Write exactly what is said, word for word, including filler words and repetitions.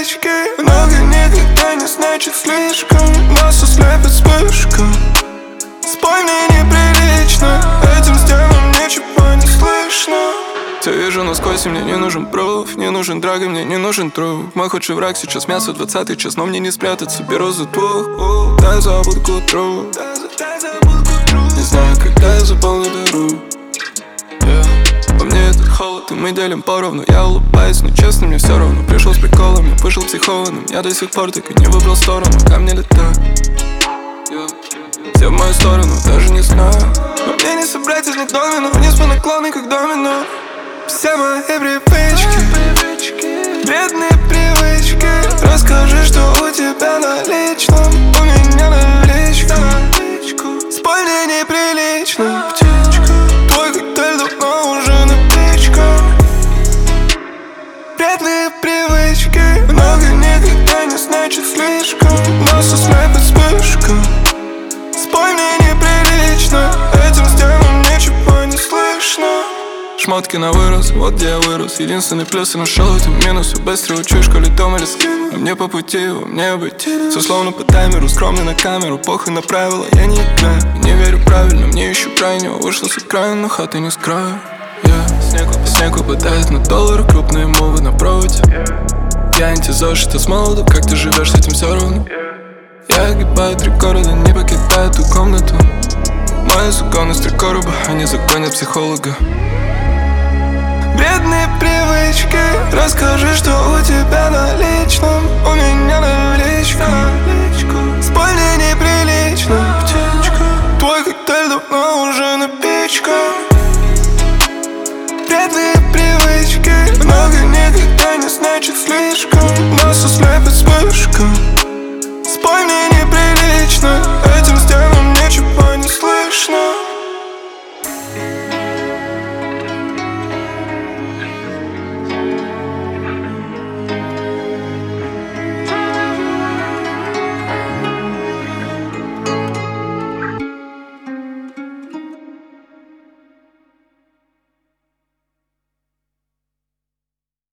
привычки. Много никогда не значит слишком. Нас ослепит вспышка. Спой мне неприлично, этим стенам ничего не слышно. Все вижу насквозь, и мне не нужен пруф. Не нужен драг, и мне не нужен труп. Мой худший враг сейчас мясо двадцатый час, но мне не спрятаться, беру за двух. Дай забуду к утру. Не знаю, когда я заполню дыру. yeah. По мне этот холод, и мы делим поровну. Я улыбаюсь, но честно, мне все равно. Пришел с приколами, вышел психованным. Я до сих пор так и не выбрал сторону. Камни летают, yeah. Все в мою сторону, даже не знаю. Но мне не собрать из них домино. Вниз по наклону, как домино. Все мои привычки, бедные привычки. Расскажи, что у тебя на личном. У меня наличка. Спой мне неприлично. Твой коктейль давно уже напичка. Бедные привычки. Много никогда не значит слишком. Нас ослепит вспышка. Спой мне неприлично, этим стенам ничего не слышно. Шмотки на вырос, вот где я вырос. Единственный плюс я нашел, это минус. Быстро учу, школе дом или скину. А мне по пути, во мне обойти. Все словно по таймеру, скромный на камеру. Похуй на правила, я не играю. Не верю правильно, мне еще крайнего. Вышла с экрана, но хаты не скрою. yeah. Снег, снег выпадает на доллары, крупные мувы на проводе. Я антизошит, а с молоду, как ты живешь, с этим все равно. Я огибаю три города, не покидаю эту комнату. Мои законы три короба, они законят психолога. Бедные привычки. Расскажи, что у тебя на личном. У меня наличка. Спой мне неприлично. Твой коктейль давно уже напичка. Бедные привычки. Много никогда не значит слишком. Нас ослепит вспышка.